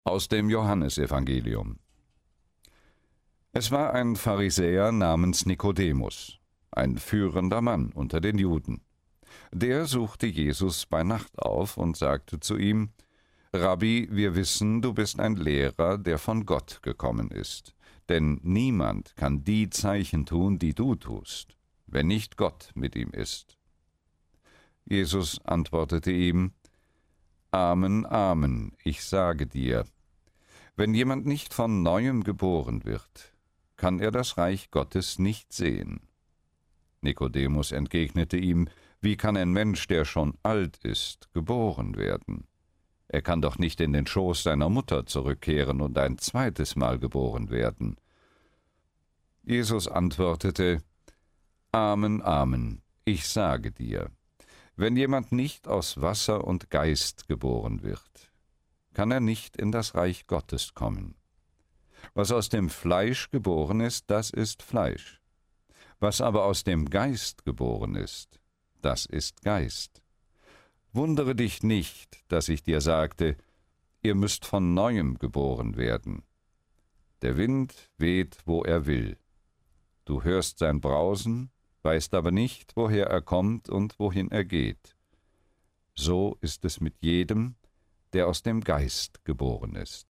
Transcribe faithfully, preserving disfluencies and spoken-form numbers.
Aus dem Johannesevangelium. Es war ein Pharisäer namens Nikodemus, ein führender Mann unter den Juden. Der suchte Jesus bei Nacht auf und sagte zu ihm: Rabbi, wir wissen, du bist ein Lehrer, der von Gott gekommen ist. Denn niemand kann die Zeichen tun, die du tust, wenn nicht Gott mit ihm ist. Jesus antwortete ihm: Amen, Amen, ich sage dir, wenn jemand nicht von Neuem geboren wird, kann er das Reich Gottes nicht sehen. Nikodemus entgegnete ihm: Wie kann ein Mensch, der schon alt ist, geboren werden? Er kann doch nicht in den Schoß seiner Mutter zurückkehren und ein zweites Mal geboren werden. Jesus antwortete: Amen, Amen, ich sage dir, wenn jemand nicht aus Wasser und Geist geboren wird, kann er nicht in das Reich Gottes kommen. Was aus dem Fleisch geboren ist, das ist Fleisch. Was aber aus dem Geist geboren ist, das ist Geist. Wundere dich nicht, dass ich dir sagte, ihr müsst von Neuem geboren werden. Der Wind weht, wo er will. Du hörst sein Brausen, weißt aber nicht, woher er kommt und wohin er geht. So ist es mit jedem, der aus dem Geist geboren ist.